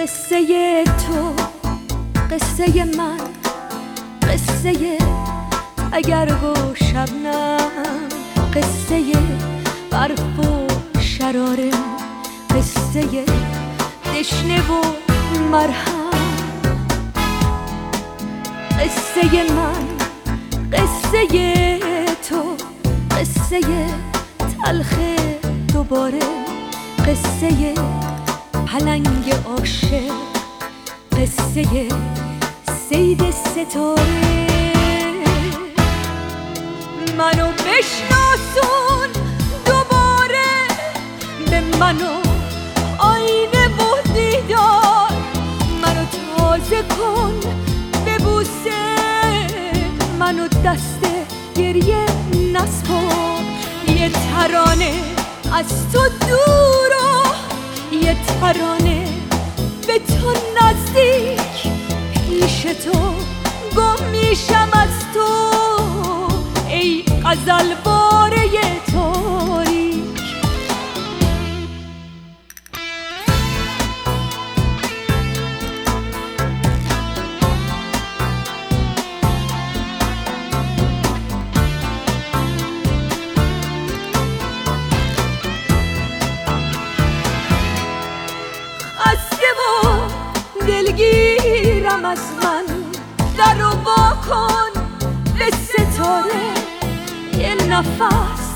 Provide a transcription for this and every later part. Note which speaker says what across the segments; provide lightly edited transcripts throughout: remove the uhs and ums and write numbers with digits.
Speaker 1: قصه تو، قصه من، قصه اگر و شبنم، قصه برف و شرارم، قصه دشنه و مرهم. قصه من، قصه تو، قصه تلخ دوباره، قصه پلنگ عاشق، قصه صید ستاره. منو بشناسون دوباره، به منو آینه و دیدار، منو تازه کن به بوسه، منو دست گریه نسپار. یه ترانه از تو دور و یه ترانه به تو نزدیک، پیش تو گم میشم از تو ای غزل باره تاریک. خسته و دلگیرم از من، در رو وا کن به ستاره، یه نفس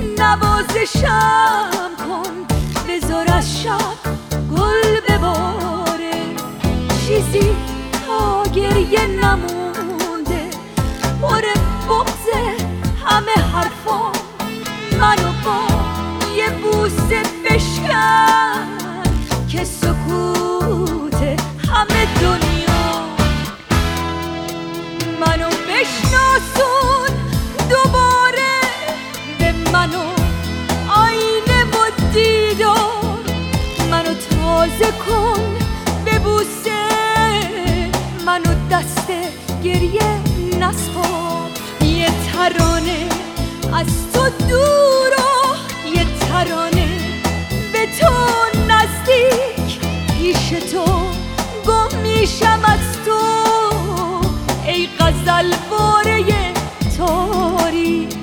Speaker 1: نوازشم کن، بذار از شب گل بباره. چیزی تا گریه نمونده، پر بغض همه حرفام، منو با یه بوسه بشکن که سکوت همه دنیا. منو بشناسون دوباره، به منو آینه و دیدار، منو تازه کن به بوسه، منو دست گریه نسپار. یه ترانه از تو دور و یه ترانه به تو نزدیک، پیش تو گم میشم از تو ای غزل باره تاریک.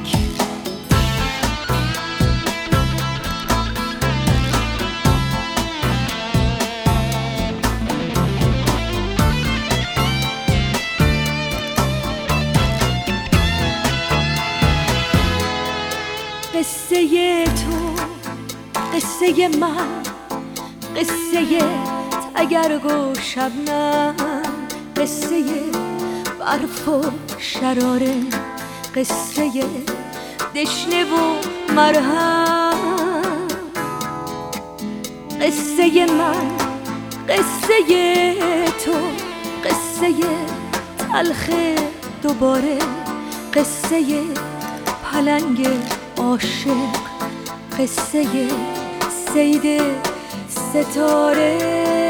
Speaker 1: قصه تو، قصه من، قصه تگرگ و شبنم، قصه برف و شراره، قصه دشنه و مرهم. قصه من، قصه تو، قصه تلخ دوباره، قصه پلنگ عاشق، قصه صید ستاره.